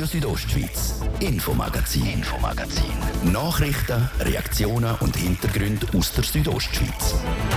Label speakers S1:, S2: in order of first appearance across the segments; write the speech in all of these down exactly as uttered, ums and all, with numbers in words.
S1: Radio Südostschweiz, Infomagazin. Infomagazin. Nachrichten, Reaktionen und Hintergründe aus der Südostschweiz.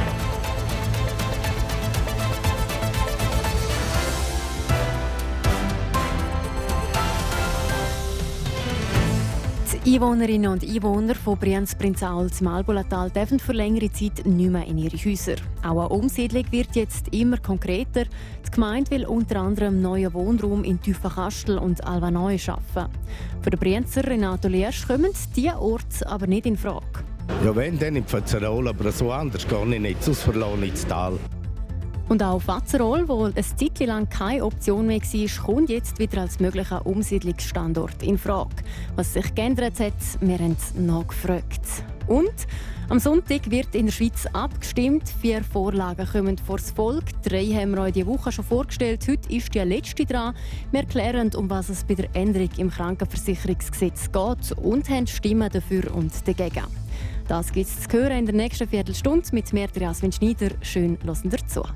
S2: Die Einwohnerinnen und Einwohner von Brienz-Prinzals im Albulatal dürfen für längere Zeit nicht mehr in ihre Häuser. Auch eine Umsiedlung wird jetzt immer konkreter. Die Gemeinde will unter anderem neuen Wohnraum in Tüfenkastel und Alvanoi schaffen. Für den Brienzer Renato Liersch kommen diese Orte aber nicht in Frage.
S3: Ja, wenn, dann in Pfazerol, aber so anders gar nicht, sonst verlasse ich das Tal.
S2: Und auch Pfazerol, wo eine Zeit lang keine Option mehr war, kommt jetzt wieder als möglicher Umsiedlungsstandort in Frage. Was sich geändert hat, wir haben nachgefragt. Und am Sonntag wird in der Schweiz abgestimmt. Vier Vorlagen kommen vor das Volk. Drei haben wir euch diese Woche schon vorgestellt. Heute ist die letzte dran. Wir erklären, um was es bei der Änderung im Krankenversicherungsgesetz geht und haben Stimmen dafür und dagegen. Das gibt es zu hören in der nächsten Viertelstunde mit mir, Jasmin Schneider. Schön hören ihr zu.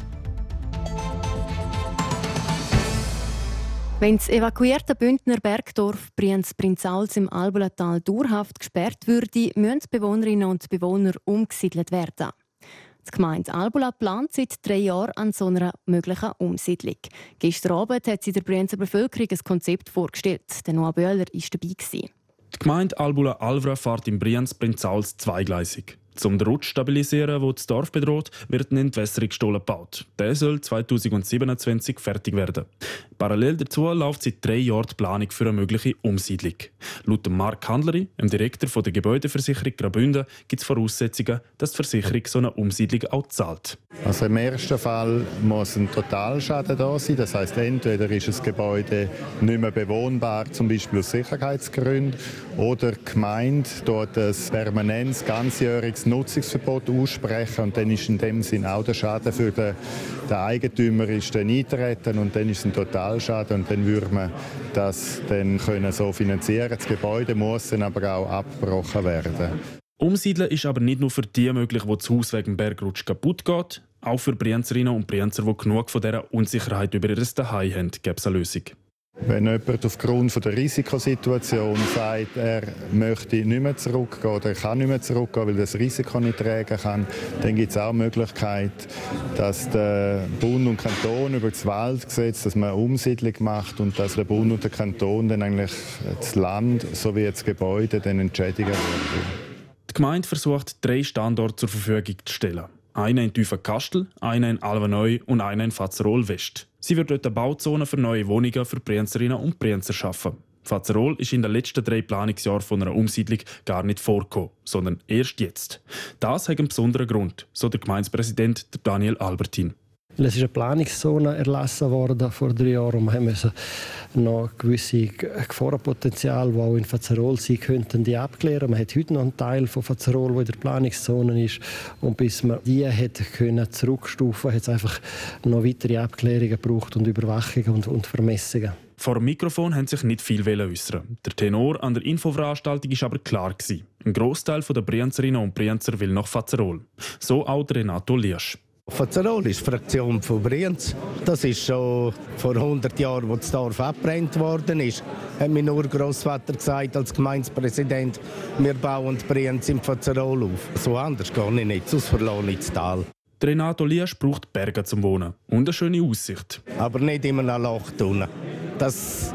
S2: Wenn das evakuierte Bündner Bergdorf Brienz-Prinzals im Albulatal dauerhaft gesperrt würde, müssen die Bewohnerinnen und Bewohner umgesiedelt werden. Die Gemeinde Albula plant seit drei Jahren an so einer möglichen Umsiedlung. Gestern Abend hat sie der Brienzer Bevölkerung ein Konzept vorgestellt. Der Noah Böhler war dabei.
S4: Die Gemeinde Albula-Alvra fährt in Brienz-Prinzals zweigleisig. Um den Rutsch zu stabilisieren, der das Dorf bedroht, wird ein Entwässerungsstollen gebaut. Der soll zweitausendsiebenundzwanzig fertig werden. Parallel dazu läuft seit drei Jahren die Planung für eine mögliche Umsiedlung. Laut Mark Handleri, dem Direktor der Gebäudeversicherung Graubünden, gibt es Voraussetzungen, dass die Versicherung so eine Umsiedlung auch zahlt.
S3: Also im ersten Fall muss ein Totalschaden da sein. Das heisst, entweder ist das Gebäude nicht mehr bewohnbar, zum Beispiel aus Sicherheitsgründen, oder die Gemeinde dort ein permanentes, ganzjähriges Nutzungsverbot aussprechen und dann ist in dem Sinn auch der Schaden für den, den Eigentümer ist dann eintreten und dann ist es ein Totalschaden und dann würde man das dann können so finanzieren. Das Gebäude muss dann aber auch abgebrochen werden.
S4: Umsiedeln ist aber nicht nur für die möglich, wo das Haus wegen Bergrutsch kaputt geht. Auch für Brienzerinnen und Brienzer, die genug von dieser Unsicherheit über ihr Zuhause haben, gibt es eine Lösung.
S3: Wenn jemand aufgrund der Risikosituation sagt, er möchte nicht mehr zurückgehen oder er kann nicht mehr zurückgehen, weil er das Risiko nicht tragen kann, dann gibt es auch die Möglichkeit, dass der Bund und Kanton über das Waldgesetz dass man eine Umsiedlung macht und dass der Bund und der Kanton dann eigentlich das Land sowie das Gebäude dann entschädigen würden.
S4: Die Gemeinde versucht, drei Standorte zur Verfügung zu stellen. Einen in Tüfenkastel, einen in Alvanoi und einen in Pfazerol West. Sie wird dort eine Bauzone für neue Wohnungen für Brienzerinnen und Brienzer schaffen. Pfazerol ist in den letzten drei Planungsjahren von einer Umsiedlung gar nicht vorgekommen, sondern erst jetzt. Das hat einen besonderen Grund, so der Gemeindepräsident Daniel Albertin.
S5: Es ist eine Planungszone erlassen worden vor drei Jahren und wir mussten noch gewisse Gefahrenpotenzial, die auch in Pfazerol sein könnten, die abklären. Man hat heute noch einen Teil von Pfazerol, der in der Planungszone ist. Und bis man die hätte können zurückstufen, hat es einfach noch weitere Abklärungen gebraucht und Überwachungen und, und Vermessungen.
S4: Vor dem Mikrofon haben sich nicht viel äußern. Der Tenor an der Infoveranstaltung war aber klar. Ein Grossteil der Brienzerinnen und Brienzer will nach Pfazerol. So auch Renato Liersch.
S3: Pfazerol ist die Fraktion von Brienz. Das ist schon vor hundert Jahren, als das Dorf abbrennt worden ist, hat mein Urgroßvater gesagt als Gemeindepräsident, wir bauen Brienz im Pfazerol auf. So anders gar nicht, sonst verlasse ich das Tal.
S4: Renato Liersch braucht Berge zum Wohnen und eine schöne Aussicht.
S3: Aber nicht immer ein Loch tun. Das,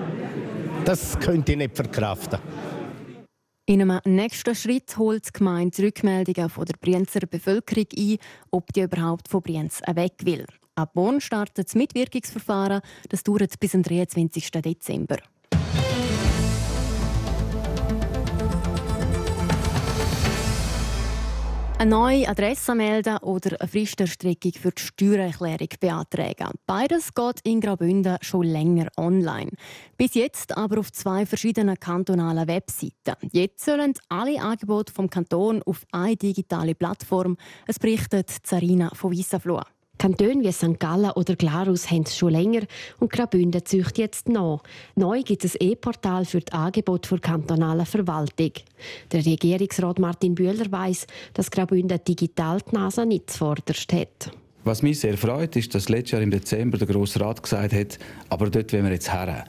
S3: das könnte ich nicht verkraften.
S2: In einem nächsten Schritt holt die Gemeinde Rückmeldungen von der Brienzer Bevölkerung ein, ob die überhaupt von Brienz weg will. Ab morgen startet das Mitwirkungsverfahren. Das dauert bis zum dreiundzwanzigsten Dezember. Eine neue Adresse melden oder eine Fristerstreckung für die Steuererklärung beantragen. Beides geht in Graubünden schon länger online. Bis jetzt aber auf zwei verschiedenen kantonalen Webseiten. Jetzt sollen alle Angebote vom Kanton auf eine digitale Plattform. Es berichtet Sarina von Wissafloh.
S6: Kantone wie Sankt Gallen oder Glarus haben es schon länger und Graubünden züchtet jetzt nach. Neu gibt es ein E-Portal für die Angebote der kantonalen Verwaltung. Der Regierungsrat Martin Bühler weiss, dass Graubünden digital die Nase nicht zuvorderst hat.
S7: Was mich sehr freut, ist, dass letztes Jahr im Dezember der Grosse Rat gesagt hat, aber dort wollen wir jetzt her.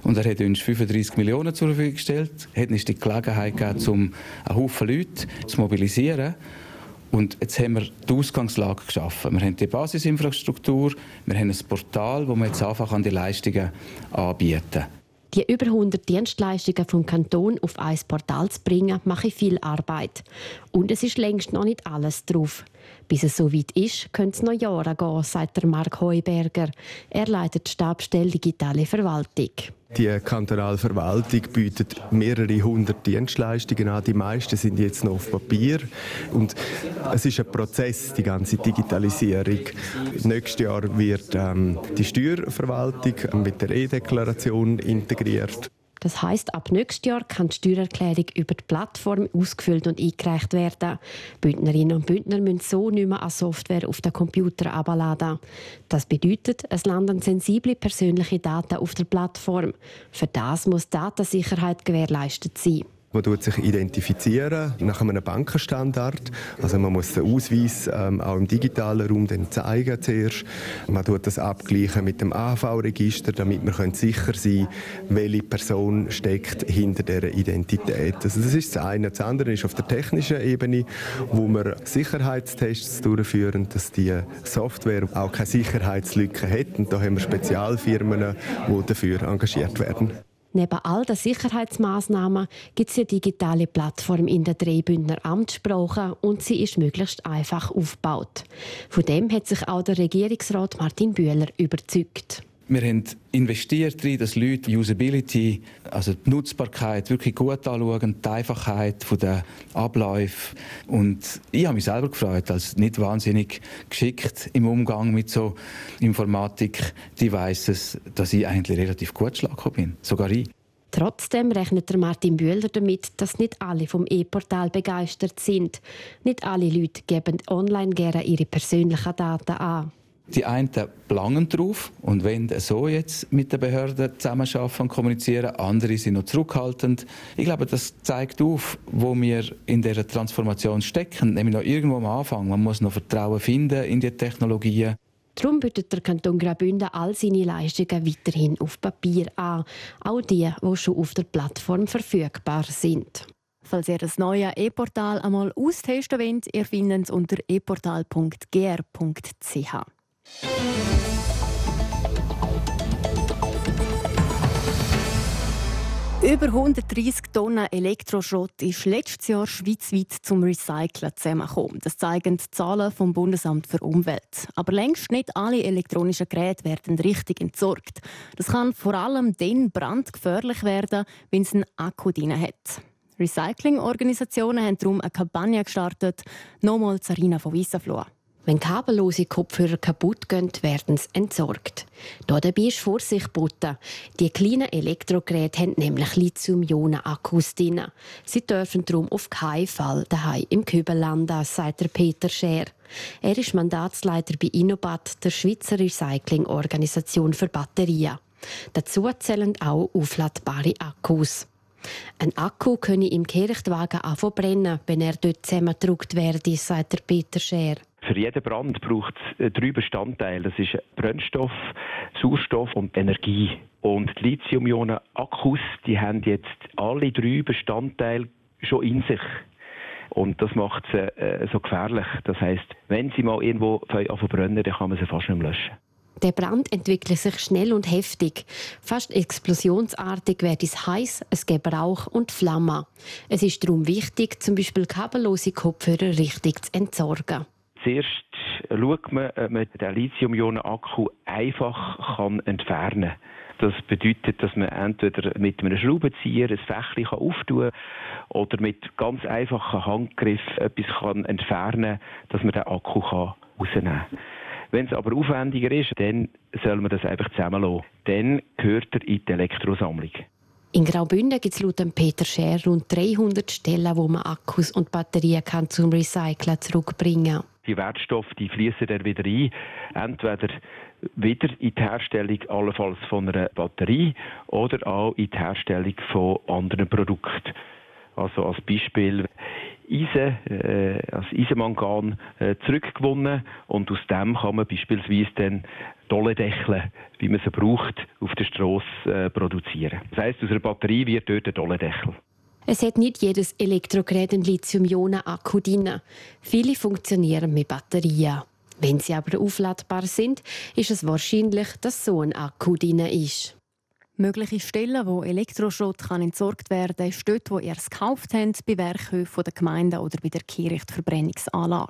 S7: Und er hat uns fünfunddreissig Millionen zur Verfügung gestellt, hat uns die Gelegenheit gegeben, um einen Haufen Leute zu mobilisieren. Und jetzt haben wir die Ausgangslage geschaffen. Wir haben die Basisinfrastruktur, wir haben ein Portal, wo man jetzt einfach die Leistungen anbieten kann.
S6: Die über hundert Dienstleistungen vom Kanton auf ein Portal zu bringen, mache viel Arbeit. Und es ist längst noch nicht alles drauf. Bis es so weit ist, könnte es noch Jahre gehen, sagt der Marc Heuberger. Er leitet die Stabsstelle Digitale Verwaltung.
S8: Die kantonale Verwaltung bietet mehrere hundert Dienstleistungen an. Die meisten sind jetzt noch auf Papier. Und es ist ein Prozess, die ganze Digitalisierung. Nächstes Jahr wird ähm, die Steuerverwaltung mit der E-Deklaration integriert.
S6: Das heisst, ab nächstes Jahr kann die Steuererklärung über die Plattform ausgefüllt und eingereicht werden. Bündnerinnen und Bündner müssen so nicht mehr an Software auf den Computer herunterladen. Das bedeutet, es landen sensible persönliche Daten auf der Plattform. Für das muss Datensicherheit gewährleistet sein.
S8: Man tut sich identifizieren nach einem Bankenstandard. Also man muss den Ausweis ähm, auch im digitalen Raum dann zeigen zuerst. Man tut das abgleichen mit dem A H V-Register, damit man sicher sein kann, welche Person steckt hinter dieser Identität. Also das ist das eine. Das andere ist auf der technischen Ebene, wo wir Sicherheitstests durchführen, dass die Software auch keine Sicherheitslücken hat. Und da haben wir Spezialfirmen, die dafür engagiert werden.
S6: Neben all den Sicherheitsmaßnahmen gibt es eine digitale Plattform in der drei Bündner Amtssprachen und sie ist möglichst einfach aufgebaut. Von dem hat sich auch der Regierungsrat Martin Bühler überzeugt.
S7: Wir haben investiert darin, dass Leute die Usability, also die Nutzbarkeit, wirklich gut anschauen, die Einfachheit der Abläufe. Und ich habe mich selber gefreut, als nicht wahnsinnig geschickt im Umgang mit so Informatik-Devices, dass ich eigentlich relativ gut schlagen bin. Sogar ich.
S6: Trotzdem rechnet der Martin Bühler damit, dass nicht alle vom E-Portal begeistert sind. Nicht alle Leute geben online gerne ihre persönlichen Daten an.
S7: Die einen planen drauf und wollen so jetzt mit den Behörden zusammenarbeiten und kommunizieren. Andere sind noch zurückhaltend. Ich glaube, das zeigt auf, wo wir in dieser Transformation stecken, nämlich noch irgendwo am Anfang. Man muss noch Vertrauen finden in die Technologien.
S6: Darum bietet der Kanton Graubünden all seine Leistungen weiterhin auf Papier an. Auch die, die schon auf der Plattform verfügbar sind.
S2: Falls ihr das neue E-Portal einmal austesten wollt, ihr findet es unter e portal punkt g r punkt c h. Über hundertdreissig Tonnen Elektroschrott ist letztes Jahr schweizweit zum Recyceln zusammengekommen. Das zeigen die Zahlen vom Bundesamt für Umwelt. Aber längst nicht alle elektronischen Geräte werden richtig entsorgt. Das kann vor allem dann brandgefährlich werden, wenn es einen Akku drin hat. Recyclingorganisationen haben darum eine Kampagne gestartet. Nochmal Sarina von Wissafloh.
S6: Wenn kabellose Kopfhörer kaputt gehen, werden sie entsorgt. Hier dabei ist Vorsicht geboten. Die kleinen Elektrogeräte haben nämlich Lithium-Ionen-Akkus drin. Sie dürfen darum auf keinen Fall daheim im Kübel landen, sagt der Peter Scher. Er ist Mandatsleiter bei Innobat, der Schweizer Recyclingorganisation für Batterien. Dazu zählen auch aufladbare Akkus. Ein Akku könne im Kehrichtwagen anfangen brennen, wenn er dort zusammengedrückt werde, sagt der Peter Scher.
S9: Für jeden Brand braucht es drei Bestandteile. Das ist Brennstoff, Sauerstoff und Energie. Und die Lithium-Ionen-Akkus, die haben jetzt alle drei Bestandteile schon in sich. Und das macht sie äh, so gefährlich. Das heisst, wenn sie mal irgendwo verbrennen, dann kann man sie fast nicht mehr löschen.
S6: Der Brand entwickelt sich schnell und heftig. Fast explosionsartig wird es heiß, es gibt Rauch und Flammen. Es ist darum wichtig, zum Beispiel kabellose Kopfhörer richtig zu entsorgen.
S9: Zuerst schaut man, ob man den Lithium-Ionen-Akku einfach kann entfernen kann. Das bedeutet, dass man entweder mit einem Schraubenzieher ein Fächchen auftun kann oder mit ganz einfachen Handgriffen etwas kann entfernen kann, dass man den Akku rausnehmen kann. Wenn es aber aufwendiger ist, dann soll man das einfach zusammenlassen. Dann gehört er in die Elektrosammlung.
S6: In Graubünden gibt es laut Peter Scher rund dreihundert Stellen, wo man Akkus und Batterien kann zum Recyceln zurückbringen kann.
S9: Die Wertstoffe die fließen dann wieder ein, entweder wieder in die Herstellung allenfalls von einer Batterie oder auch in die Herstellung von anderen Produkten. Also als Beispiel Eisen, äh, als Eisenmangan äh, zurückgewonnen und aus dem kann man beispielsweise dann Dollendeckel, wie man sie braucht, auf der Strasse äh, produzieren. Das heisst, aus einer Batterie wird dort ein Dollendeckel.
S6: Es hat nicht jedes Elektrogerät einen Lithium-Ionen-Akku drin. Viele funktionieren mit Batterien. Wenn sie aber aufladbar sind, ist es wahrscheinlich, dass so ein Akku drin ist.
S2: Mögliche Stellen, wo Elektroschrott kann entsorgt werden kann, ist dort, wo ihr es gekauft habt, bei Werkhöfen der Gemeinde oder bei der Kehrichtverbrennungsanlage.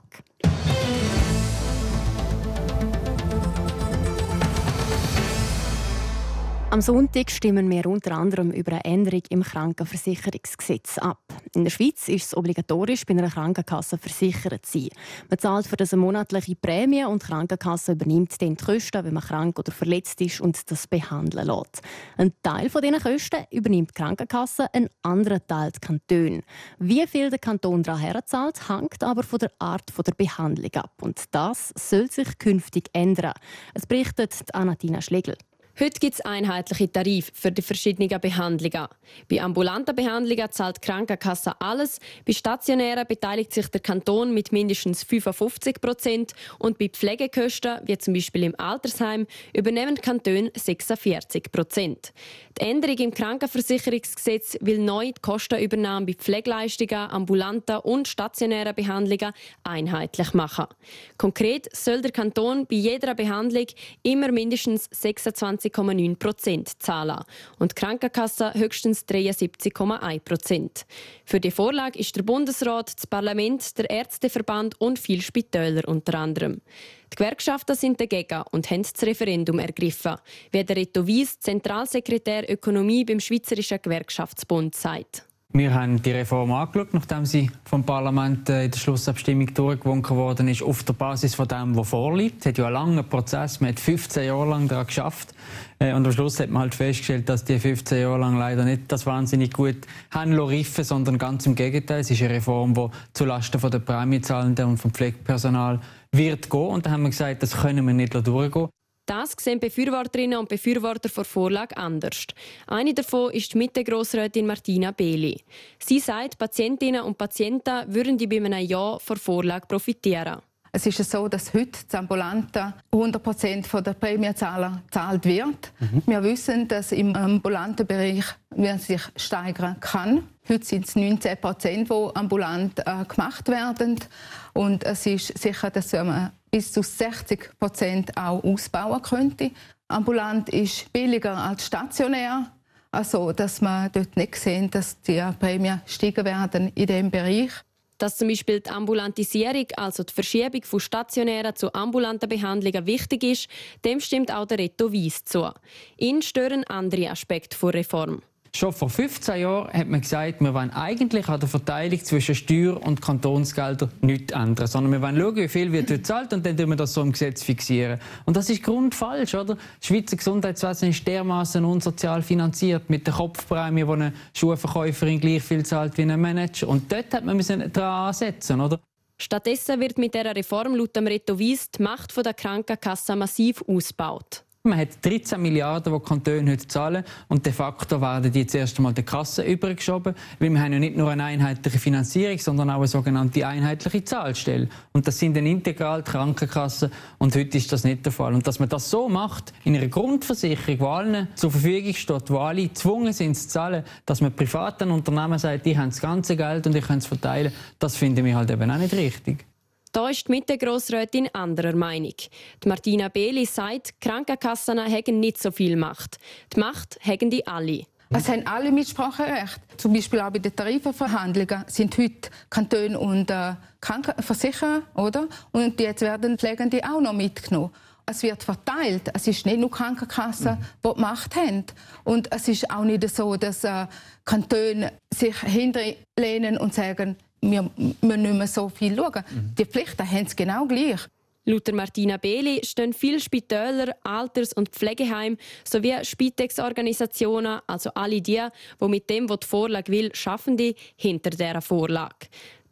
S2: Am Sonntag stimmen wir unter anderem über eine Änderung im Krankenversicherungsgesetz ab. In der Schweiz ist es obligatorisch, bei einer Krankenkasse versichert zu sein. Man zahlt für das eine monatliche Prämie und die Krankenkasse übernimmt dann die Kosten, wenn man krank oder verletzt ist und das behandeln lässt. Ein Teil dieser Kosten übernimmt die Krankenkasse, ein anderer Teil die Kantone. Wie viel der Kanton daran herzahlt, hängt aber von der Art der Behandlung ab. Und das soll sich künftig ändern. Es berichtet Anatina Schlegel.
S10: Heute gibt es einheitliche Tarife für die verschiedenen Behandlungen. Bei ambulanten Behandlungen zahlt die Krankenkasse alles, bei stationären beteiligt sich der Kanton mit mindestens fünfundfünfzig Prozent und bei Pflegekosten, wie zum Beispiel im Altersheim, übernehmen die Kantone sechsundvierzig Prozent. Die Änderung im Krankenversicherungsgesetz will neu die Kostenübernahme bei Pflegeleistungen, ambulanten und stationären Behandlungen einheitlich machen. Konkret soll der Kanton bei jeder Behandlung immer mindestens sechsundzwanzig Komma neun Prozent zahlen und die Krankenkasse höchstens dreiundsiebzig Komma eins Prozent. Für die Vorlage ist der Bundesrat, das Parlament, der Ärzteverband und viele Spitäler unter anderem. Die Gewerkschaften sind dagegen und haben das Referendum ergriffen, wie der Reto Wies, Zentralsekretär Ökonomie beim Schweizerischen Gewerkschaftsbund, sagt.
S11: Wir haben die Reform angeschaut, nachdem sie vom Parlament in der Schlussabstimmung durchgewunken worden ist, auf der Basis von dem, was vorliegt. Es hat ja einen langen Prozess, man hat fünfzehn Jahre lang daran geschafft. Und am Schluss hat man halt festgestellt, dass die fünfzehn Jahre lang leider nicht das wahnsinnig gut haben riffen, sondern ganz im Gegenteil. Es ist eine Reform, die zulasten der Prämiezahlenden und vom Pflegepersonal wird gehen. Und da haben wir gesagt, das können wir nicht durchgehen.
S10: Das sehen Befürworterinnen und Befürworter der Vorlage anders. Eine davon ist die Mitte-Grossrätin Martina Behli. Sie sagt, Patientinnen und Patienten würden bei einem Ja von der Vorlage profitieren.
S12: Es ist so, dass heute das Ambulante hundert Prozent der Prämienzahler gezahlt wird. Mhm. Wir wissen, dass im ambulanten Bereich sich steigern kann. Heute sind es neunzehn Prozent, die ambulant äh, gemacht werden. Und es ist sicher, dass man bis zu sechzig Prozent auch ausbauen könnte. Ambulant ist billiger als stationär. Also, dass man dort nicht sehen, dass die Prämien steigen werden in diesem Bereich.
S10: Dass zum Beispiel die Ambulantisierung, also die Verschiebung von stationären zu ambulanten Behandlungen wichtig ist, dem stimmt auch der Reto Wies zu. Ihn stören andere Aspekte der Reform.
S11: Schon vor fünfzehn Jahren hat man gesagt, wir wollen eigentlich an der Verteilung zwischen Steuer- und Kantonsgeldern nichts ändern, sondern wir wollen schauen, wie viel wird dort gezahlt und dann fixieren wir das so im Gesetz fixieren. Und das ist grundfalsch, oder? Das Schweizer Gesundheitswesen ist dermaßen unsozial finanziert mit der Kopfprämie, wo eine Schuhverkäuferin gleich viel zahlt wie ein Manager. Und dort hat man daran ansetzen, oder?
S10: Stattdessen wird mit dieser Reform laut dem Reto Wies die Macht der Krankenkasse massiv ausgebaut.
S11: Man hat dreizehn Milliarden, die die Kantone heute zahlen. Und de facto werden die zuerst einmal der Kasse übergeschoben. Weil wir haben ja nicht nur eine einheitliche Finanzierung, sondern auch eine sogenannte einheitliche Zahlstelle. Und das sind dann integral die Krankenkassen. Und heute ist das nicht der Fall. Und dass man das so macht, in einer Grundversicherung, die allen zur Verfügung steht, wo alle gezwungen sind zu zahlen, dass man privaten Unternehmen sagt, die haben das ganze Geld und ich kann es verteilen, das finden wir halt eben auch nicht richtig.
S10: Da ist die Mitte-Grossrätin anderer Meinung. Die Martina Behli sagt, die Krankenkassen haben nicht so viel Macht. Die Macht haben die alle.
S12: Es haben alle Mitspracherecht. Zum Beispiel auch bei den Tarifverhandlungen sind heute Kantone und äh, Krankenversicherer, oder? Und jetzt werden Pflegende auch noch mitgenommen. Es wird verteilt. Es ist nicht nur die Krankenkassen, die die Macht haben. Und es ist auch nicht so, dass äh, Kantone sich hinterlehnen und sagen, wir müssen nicht mehr so viel schauen. Mhm. Die Pflichten haben es genau gleich.
S10: Laut Martina Behli stehen viele Spitäler, Alters- und Pflegeheime sowie Spitex-Organisationen, also alle die, die mit dem, was die Vorlage will, schaffen, die hinter dieser Vorlage.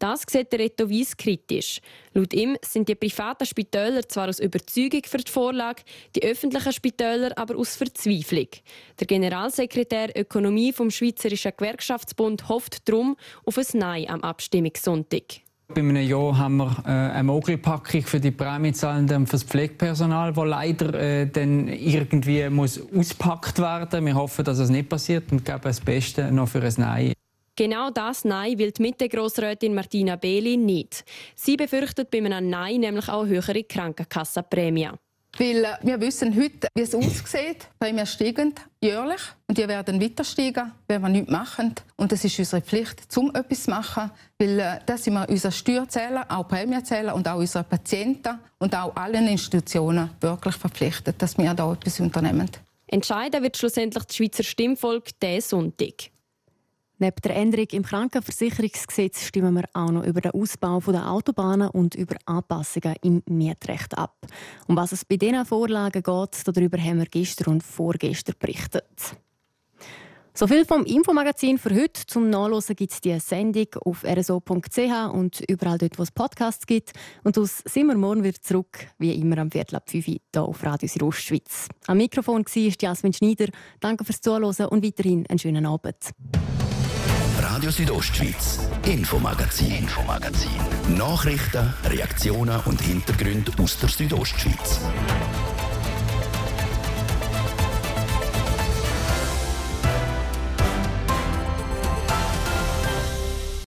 S10: Das sieht der Reto Weiss kritisch. Laut ihm sind die privaten Spitäler zwar aus Überzeugung für die Vorlage, die öffentlichen Spitäler aber aus Verzweiflung. Der Generalsekretär Ökonomie vom Schweizerischen Gewerkschaftsbund hofft darum auf ein Nein am Abstimmungssonntag.
S11: Bei einem Jahr haben wir äh, eine Mogelpackung für die Prämienzahlenden und für das Pflegepersonal, das leider äh, dann irgendwie muss ausgepackt werden muss. Wir hoffen, dass es nicht passiert und geben das Beste noch für ein Nein.
S10: Genau das Nein will die Mitte-Grossrätin Martina Behli nicht. Sie befürchtet bei einem Nein nämlich auch höhere Krankenkassenprämie.
S12: Weil wir wissen heute, wie es aussieht. Die Prämien steigen jährlich und die werden weiter steigen, wenn wir nichts machen. Und es ist unsere Pflicht, um etwas zu machen. Weil das sind wir unseren Steuerzähler, auch Prämienzähler und auch unsere Patienten und auch allen Institutionen wirklich verpflichtet, dass wir da etwas unternehmen.
S10: Entscheiden wird schlussendlich das Schweizer Stimmvolk diesen Sonntag.
S2: Neben der Änderung im Krankenversicherungsgesetz stimmen wir auch noch über den Ausbau der Autobahnen und über Anpassungen im Mietrecht ab. Um was es bei diesen Vorlagen geht, darüber haben wir gestern und vorgestern berichtet. So viel vom Infomagazin für heute. Zum Nachlesen gibt es die Sendung auf r s o punkt c h und überall dort, wo es Podcasts gibt. Und aus sind wir morgen wieder zurück, wie immer am Viertel ab fünf Uhr hier auf Radio Südostschweiz. Am Mikrofon war Jasmin Schneider. Danke fürs Zuhören und weiterhin einen schönen Abend.
S1: Radio Südostschweiz, Infomagazin. Infomagazin. Nachrichten, Reaktionen und Hintergründe aus der Südostschweiz.